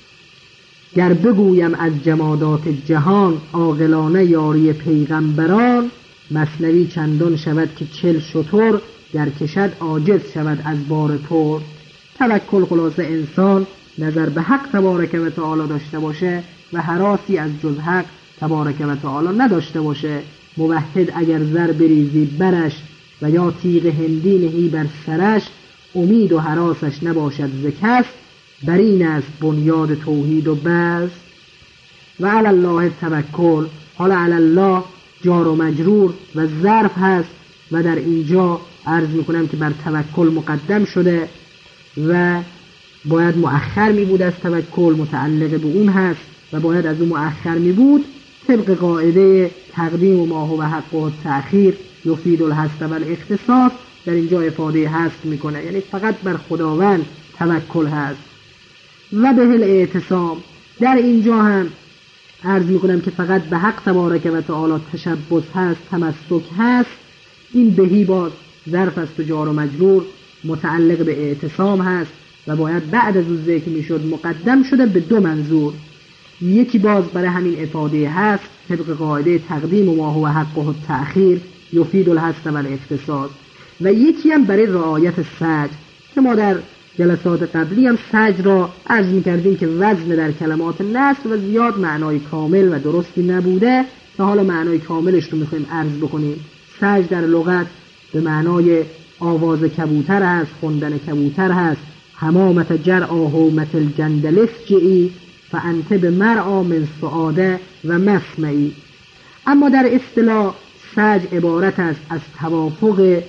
گر بگویم از جمادات جهان عاقلانه یاری پیغمبران. مثنوی چندان شود که چل شتر گر کشد عاجز شود از بار پر. توکل خلاصه انسان نظر به حق تبارک و تعالی داشته باشه و هراسی از جز حق تبارک و تعالی نداشته باشه. موحد اگر زر بریزی برش و یا تیغ هندی نهی بر سرش، امید و هراسش نباشد ز کس. بر این است بنیاد توحید و بس. و علی الله توکل. حالا علی الله جار و مجرور و ظرف هست و در اینجا عرض میکنم که بر توکل مقدم شده و باید مؤخر می بود. از توکل متعلق به اون هست و باید از اون مؤخر می بود. طبق قاعده تقدیم و ما هو حق و تأخیر یفید الحصر و الاختصاص در اینجا افاده هست میکنه، یعنی فقط بر خداوند توکل هست. و به الاعتصام در اینجا هم عرض میکنم که فقط به حق تبارک و تعالی تشبث هست، تمسک هست. این بهی باز ظرف است و جار و مجرور متعلق به اعتصام هست و باید بعد از اون ذکر میشد مقدم شده به دو منظور. یکی باز برای همین افاده هست طبق قاعده تقدیم و ما هو حق و تأخیر یفید الحصر و الاختصاص، و یکی هم برای رعایت سجع که ما در جلسات قبلی هم سجع را عرض می‌کردیم که وزن در کلمات نصر و زیاد معنای کامل و درستی نبوده که حالا معنای کاملش رو می‌خوایم عرض بکنیم. سجع در لغت به معنای آواز کبوتر هست، خوندن کبوتر هست. حمامت جرعاه مثل جندلسجئی فانت به مرعا من سعاده و مسمعی. اما در اصطلاح سجع عبارت است از توافق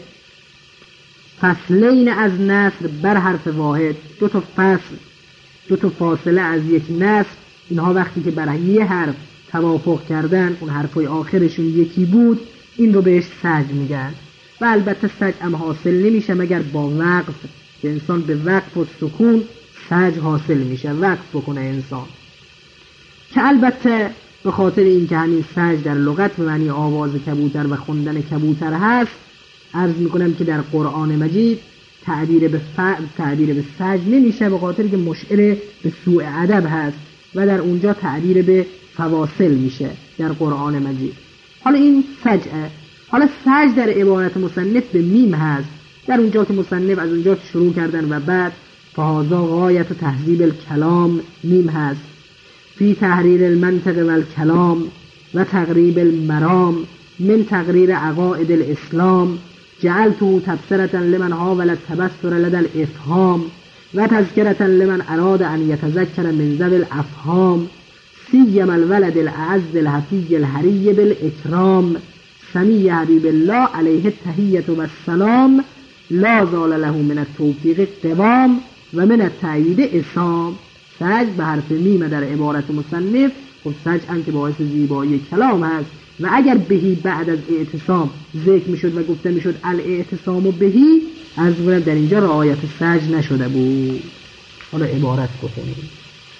فصلین از نصر بر حرف واحد. دو تا فصل، دو تا فاصله از یک نصر، اینها وقتی که بر یه حرف توافق کردن، اون حرفای آخرشون یکی بود، این رو بهش سجع میگن. و البته سجع هم حاصل نمیشه مگر با وقف، که انسان به وقف و سکون سجع حاصل میشه، وقف بکنه انسان. که البته به خاطر این که همین سجع در لغت به معنی آواز کبوتر و خوندن کبوتر هست، عرض میکنم که در قرآن مجید تعبیر به فعل، تعبیر به سجع نمیشه، به خاطر که مشعر به سوء ادب هست و در اونجا تعبیر به فواصل میشه در قرآن مجید. حالا این سجعه. حالا سجع در عبارت مصنف به میم هست، در اونجا که مصنف از اونجا که شروع کردن و بعد فهذا غایت و تهذیب الکلام میم هست، فی تحریر المنطق و الکلام و تقریب المرام من تقریر عقائد الاسلام جعلته تبصرة لمن حاول التبصر لدى الافهام و تذکرة لمن اراد ان یتذکر من ذوی الافهام سیم الولد العز الحفی الحری بالاکرام سمی حبیب الله علیه التحیة و السلام لا زال له من التوفیق قوام و من التأیید اسام. سجع به حرف میم در عبارت مصنف، خب سجع هم که باعث زیبایی کلام هست و اگر بهی بعد از اعتصام ذکر میشد و گفته میشد الاعتصام و بهی، از اون در اینجا رعایت سجع نشده بود. حالا عبارت بکنیم.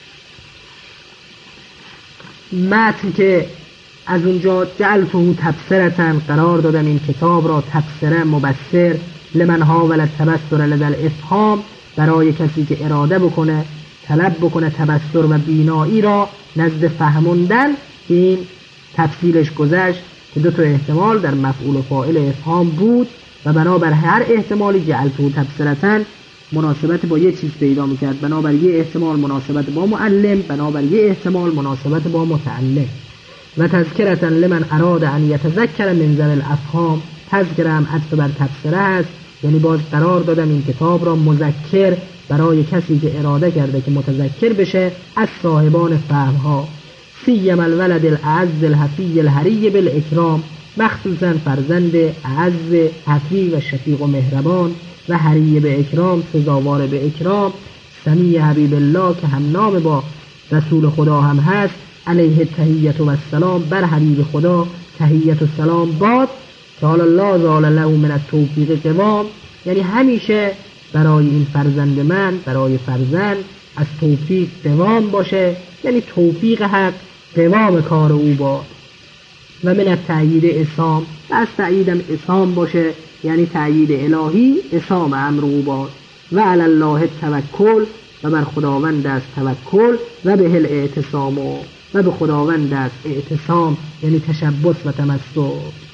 متن که از اونجا جعلته تبصرة، قرار دادم این کتاب را تبصره، مبصر، لمن حاول التبصر لدى الافهام، برای کسی که اراده بکنه طلب بکنه تبصر و بینایی را نزد فهموندن. این تفصیلش گذشت که دو تا احتمال در مفعول و فاعل افهام بود و بنابر هر احتمالی جعلته تبصرة مناسبت با یه چیز پیدا میکرد، بنابر یه احتمال مناسبت با معلم، بنابر یه احتمال مناسبت با متعلم. و تذکرة لمن اراد ان یتذکر من ذوی الافهام، تذکره هم عطف بر تبصره است، یعنی باز قرار دادم این کتاب را مذکر برای کسی که اراده کرده که متذکر بشه از صاحبان فهمها. سیم الولد العز الحفی الحری بالاکرام، مخصوصا فرزند اعز، حفی و شفیق و مهربان و حری به اکرام، سزاوار به اکرام. سمی حبیب الله که هم نام با رسول خدا هم هست، علیه التحیة و السلام، بر حبیب خدا تحیت و سلام باد. که حالا لا زال له من التوفیق قوام، یعنی همیشه برای این فرزند من، برای فرزند از توفیق قوام باشه، یعنی توفیق حق قوام کار او باد. و من التأیید اسام، و از تأییدم اسام باشه، یعنی تأیید الهی اسام امر او باد. و علی الله توکل، و بر خداوند است توکل، و به الاعتصام، و به خداوند است اعتصام، یعنی تشبث و تمسک.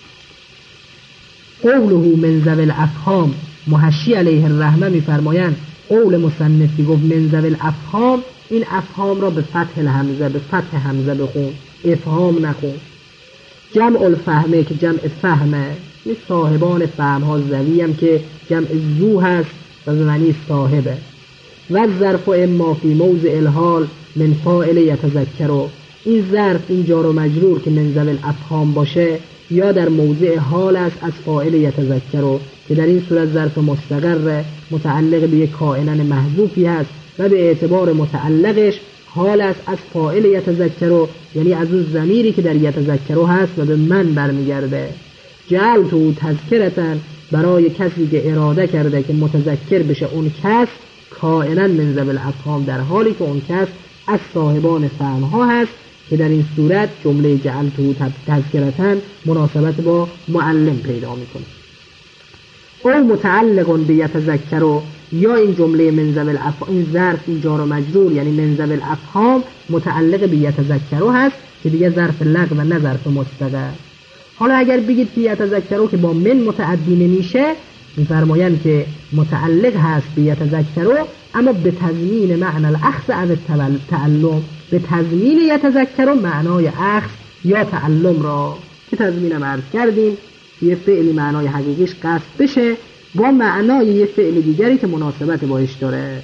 قوله من ذوی الافهام، محشی علیه الرحمه میفرمایند قول مصنفی گفت من ذوی الافهام، این افهام را به فتح الهمزه، به فتح همزه بخون، افهام نخون. جمع الفهمه که جمع فهمه، این صاحبان فهم ها، ذوی هم که جمع ذو هست و به معنی صاحبه. و ظرف اما فی موضع الحال من فاعل یتذکر، این ظرف این جار و مجرور که من ذوی الافهام باشه یا در موضع حال است از فاعل یتذکر، که در این صورت ظرف مستقر متعلق به یک کائنن محذوفی هست و به اعتبار متعلقش حال است از فاعل یتذکر، یعنی از اون ضمیری که در یتذکر هست و به من برمیگرده. جعلته تذکرة، برای کسی که اراده کرده که متذکر بشه اون کس، کائنن من ذوی الافهام، در حالی که اون کس از صاحبان فهم ها هست، که در این صورت جمله جعلته تذکرة مناسبت با معلم پیدا میکنه. او متعلق به یتذکر، یا این جمله من ذوی الافهام، این ظرف این جار و مجرور یعنی من ذوی الافهام متعلق به یتذکر هست که دیگه ظرف لغو و نه ظرف مستقر. حالا اگر بگید که یتذکر که با من متعدی نمیشه، میفرمایند که متعلق هست به یتذکر،
اما به تضمین معنی الاخذ او تعلم، به تضمین یتذکر معنای اخذ یا تعلم را که تضمینم عرض کردیم یه فعلی معنای حقیقیش قصد بشه با معنای یه فعل دیگری که مناسبت باش داره،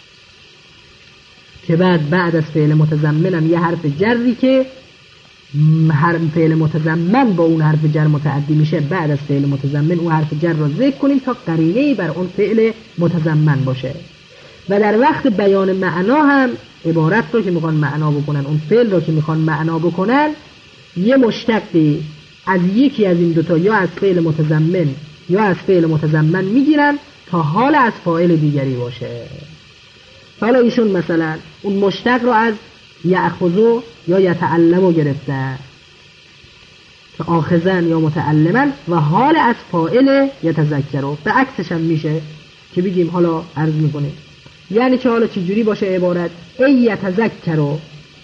که بعد بعد از فعل متضمنم یه حرف جری که هر فعل متضمن با اون حرف جر متعدی میشه، بعد از فعل متضمن اون حرف جر رو ذکر کنیم تا قرینه‌ای بر اون فعل متضمن باشه. و در وقت بیان معنا هم عبارت رو که میخوان معنا بکنن، اون فعل رو که میخوان معنا بکنن، یه مشتقی از یکی از این دوتا یا از فعل متضمن یا از فعل متضمن میگیرن تا حال از فاعل دیگری باشه. حالا ایشون مثلا اون مشتق رو از یأخذو یا یتعلمو گرفتن که آخذن یا متعلمن و حال از فاعل یتذکرو، به عکسش هم میشه که بگیم حالا عرض میکنیم یعنی که حالا چجوری باشه عبارت ای یتذکرو،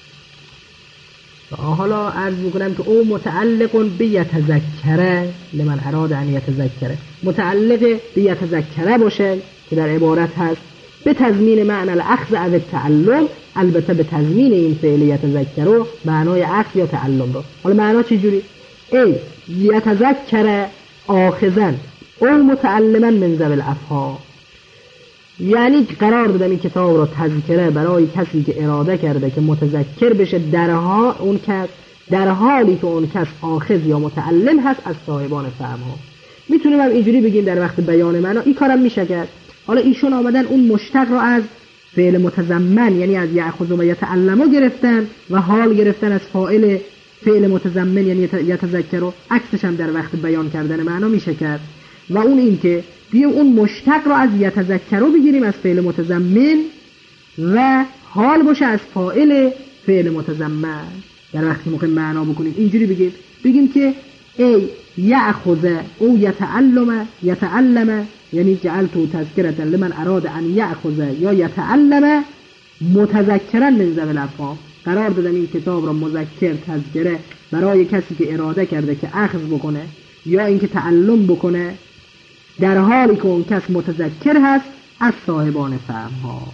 حالا عرض میکنم که او متعلق به یتذکره لمن اراد ان یتذکره، متعلق به یتذکره باشه که در عبارت هست به تضمین معنی الاخذ او التعلم، البته به تضمین این فعل یتذکرو معنای اخذ یا تعلم رو. حالا معنا چجوری؟ ای یتذکره آخذن او متعلما من ذوی الافهام، یعنی قرار دادم این کتاب رو تذکره برای کسی که اراده کرده که متذکر بشه در ها اون کس در حالی که اون کس آخذ یا متعلم هست از صاحبان فهم ها. میتونیم هم اینجوری بگیم در وقت بیان معنا این کارم میشه کرد. حالا ایشون آمدن اون مشتق رو از فعل متضمن یعنی از یأخذ و یتعلمو گرفتن و حال گرفتن از فاعل فعل متضمن یعنی یتذکرو، عکسش هم در وقت بیان کردن معنا میشه کرد. و اون این که بیایم اون مشتق رو از یتذکرو بگیریم از فعل متضمن و حال باشه از فاعل فعل متضمن در وقتی میخوایم معنا بکنیم. اینجوری بگیم بگیم که ای یأخذ او یتعلم یتعلم یعنی جعلتو تذکرة لمن اراد ان یأخذ یا یتعلم متذکرا من ذوی الافهام، قرار دادم این کتاب را مذکر تذکره برای کسی که اراده کرده که اخذ بکنه یا اینکه تعلم بکنه در حالی که اون کس متذکر هست از صاحبان فهم ها.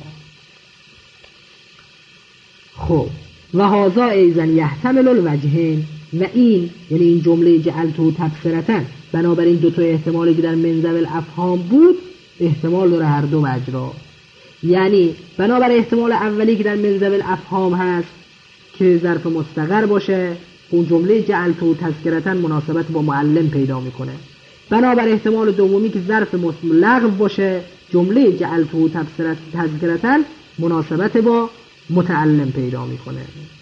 خب و هذا ایضا یحتمل الوجهین، و این یعنی این جمله جعلتو تبصرة بنابراین دو تا احتمالی که در من ذوی الافهام بود احتمال داره هر دو وجه را، یعنی بنابر احتمال اولی که در من ذوی الافهام هست که ظرف مستقر باشه اون جمله جعلتو تذکرة مناسبت با معلم پیدا میکنه، بنابر احتمال دومی که ظرف لغو باشه جمله جعلتو تذکرة مناسبت با متعلم پیدا میکنه.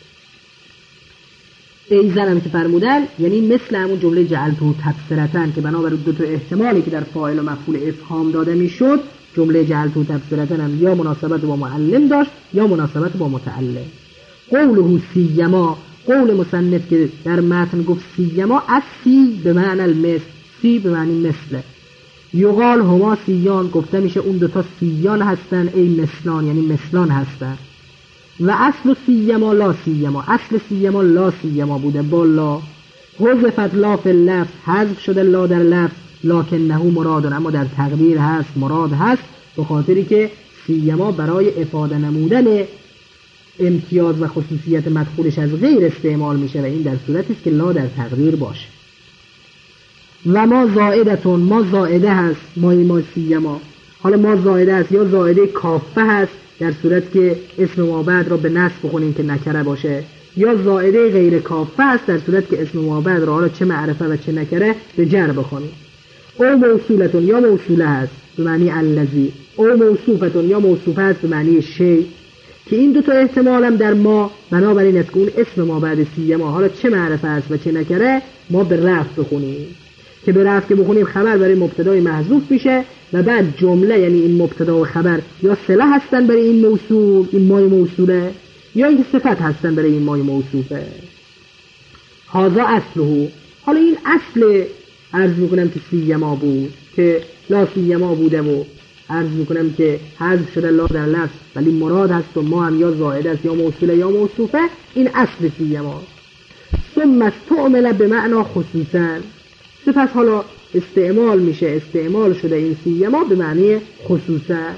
ایزن هم که فرمودن یعنی مثل همون جمله جعلتو تبصرة که بنابر دو تا احتمالی که در فاعل و مفعول افهام داده میشد جمله جعلتو تبصرة هم یا مناسبت با معلم داشت یا مناسبت با متعلم. قوله سیما، قول مصنف که در متن گفت سیما، از سی به معنی المثل، سی به معنی مثله، یقال هما سیان، گفته میشه اون دوتا سیان هستن ای مثلان یعنی مثلان هستن. و اصل سیما لا سیما، اصل سیما لا سیما بوده با لا، حذفت لا فی اللفظ، حذف شده لا در لفظ، لکنه مراد، اما در تقدیر هست مراد هست، به خاطری که سیما برای افاده نمودن امتیاز و خصوصیت مدخولش از غیر استعمال میشه و این در صورتی است که لا در تقدیر باشه. و ما زائدتون، ما زائده هست ما ما سیما، حالا ما زائده هست یا زائده کافه هست در صورت که اسم ما بعد را به نصب بخونیم که نکره باشه، یا زائده غیر کافه هست در صورت که اسم ما بعد را حالا چه معرفه و چه نکره به جر بخونیم. او موصولتون یا موصوله هست به معنی الذی، او موصوفتون یا موصوفه هست به معنی شی، که این دو تا احتمال هم در ما بنابراین است که اون اسم ما بعد سیما حالا چه معرفه هست و چه نکره ما به رفع بخونیم، که به رفع که بخونیم خبر برای مبتدای محذوف میشه و بعد جمله یعنی این مبتدا و خبر یا صله هستن برای این موصول این مای موصوله یا این صفت هستن برای این مای موصوفه. هذا اصله، حالا این اصل عرض میکنم که سیما بود که لا سیما بوده و عرض میکنم که حذف شده لا در لفظ ولی مراد هست و ما هم یا زائد است یا موصوله یا موصوفه، این اصل سیما. ثم استعمل به معنا خصوصا، سپس حالا استعمال میشه استعمال شده این سیما به معنی خصوصا.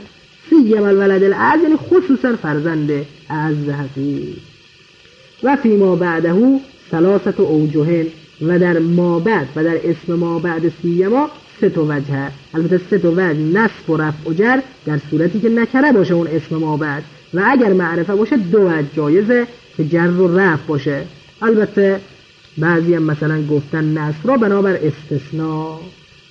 سیم الولد الاعز یعنی خصوصا فرزند اعز حفیظ. و فی ما بعده ثلاثه اوجه و در ما بعد و در اسم ما بعد سیما سه تا وجه. البته سه تا وجه نصب و رفع و جر در صورتی که نکره باشه اون اسم ما بعد، و اگر معرفه باشه دو وجه جایزه که جر و رفع باشه. البته بعضی هم مثلا گفتن نصب را بنابر استثناء.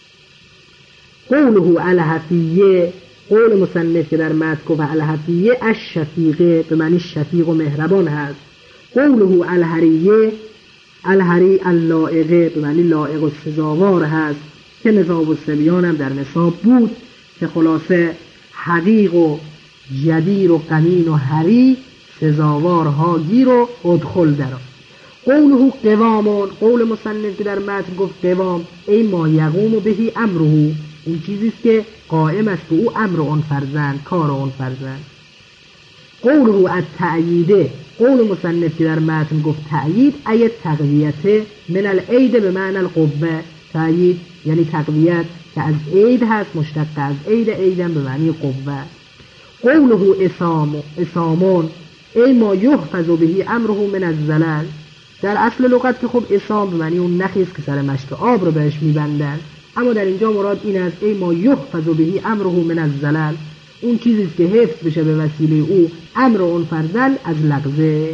قوله الحفیه، قول مصنف که در متن گفت الحفیه الشفیقه به معنی شفیق و مهربان هست. قوله الحریه، الحری اللائقه به معنی لائق و سزاوار هست که نصاب الصبیان هم در نصاب بود که خلاصه حقیق و جدیر و قنین و حری سزاوار هاگیر و ادخل درا. قوله قوامون، قول مصنف که در متن گفت قوام ای ما یقوم بهی امره، اون چیزیست که قائم است به او امر اون فرزند، کار اون فرزند. قوله التأییده، قول مصنف که در متن گفت تأیید ای تقویت من العید به معنی القوه، تأیید یعنی تقویت که از عید هست، مشتق از عید، عیدم به معنی قوه. قوله اسام، اسامون ای ما یحفظ بهی امره من الزلل، در اصل لغت که خب اسام به معنی اون نخی است که سر مشک آب رو بهش میبندن، اما در اینجا مراد این است ای ما یحفظ بهی امره من الزلل، اون چیزی که حفظ بشه به وسیله او امر اون فرزند از لغزش.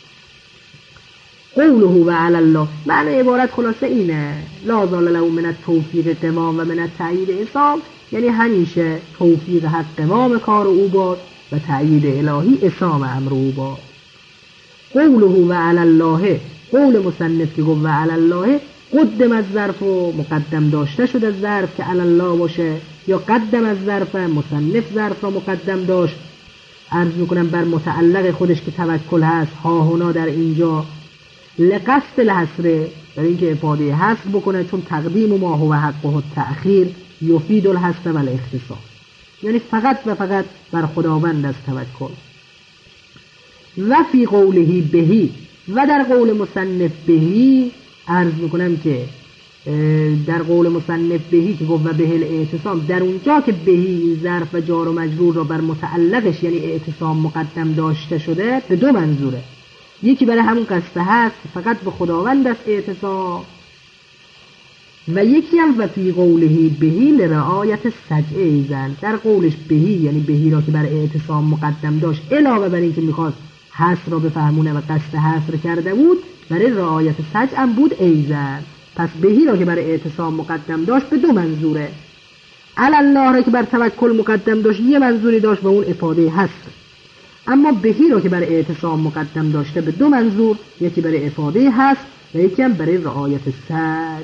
قوله و علی الله، معنی عبارت خلاصه اینه لا زال له من التوفیق قوام و من التأیید اسام، یعنی همیشه توفیق حق قوام کار او باد و تأیید الهی اسام امر او باد. قوله و علی الله، قول مصنف که گفت و علی الله قدم از ظرف و مقدم داشته شد از ظرف که علی الله باشه، یا قدم از ظرف مصنف ظرف را مقدم داشت. عرض میکنم بر متعلق خودش که توکل هست ها هنا در اینجا لقصد الحصر، در اینکه افاده حصر بکنه، چون تقدیم ما هو حقه التأخیر یفید الحصر و الاختصاص، یعنی فقط و فقط بر خداوند از توکل. و فی قوله بهی، و در قول مصنف بهی عرض میکنم که در قول مصنف بهی که گفت و بهل اعتصام، در اونجا که بهی ظرف و جار و مجرور را بر متعلقش یعنی اعتصام مقدم داشته شده به دو منظوره. یکی برای همون قصد هست فقط به خداوند است اعتصام، و یکی هم و فی قوله بهی لرعایت سجعه ایزن، در قولش بهی یعنی بهی را که بر اعتصام مقدم داشت علاوه بر این که میخواست حصر را بفهمونه و قصد حصر کرده بود برای رعایت سجع هم بود ایزن. پس بهی را که بر اعتصام مقدم داشت به دو منظوره. علی الله را که بر توکل مقدم داشت یه منظوری داشت و اون افاده حصر، اما بهی را که بر اعتصام مقدم داشته به دو منظور، یکی برای افاده حصر و یکی هم برای رعایت سجع،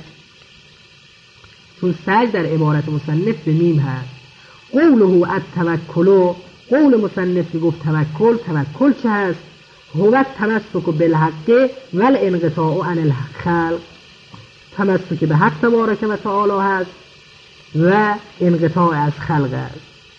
چون سجع در عبارت مصنف به میم هست. قوله التوکل، قول مصنف که گفت توکل، توکل چه هست؟ هو تمسک بالحق والانقطاع عن الخلق، تمسک به حق تبارک و تعالی هست و انقطاع از خلق است.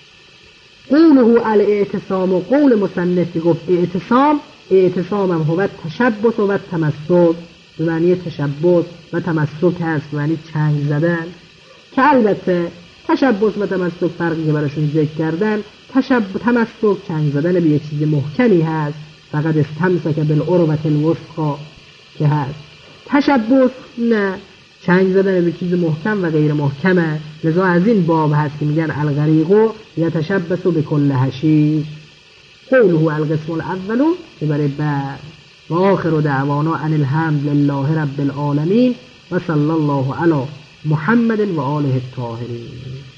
قوله الاعتصام، و قول مصنف که گفت اعتصام، اعتصام هم هو تشبث و تمسک به معنی تشبث و تمسک هست به معنی چنگ زدن، که البته تشبث و تمسک فرقی که براشون ذکر کردن، تشبث تمسک چنگ زدن به یک چیز محکمی هست، فقط استمسک بالعروة الوثقی که هست. تشبث نه، چنگ زدن به چیز محکم و غیر محکمه، لذا از این باب هست که میگن الغریق یتشبث بكل حشیش. قوله القسم الاول که برای بعد. و آخر دعوانا ان الحمد لله رب العالمین و صلی الله علی محمد و آله الطاهرین.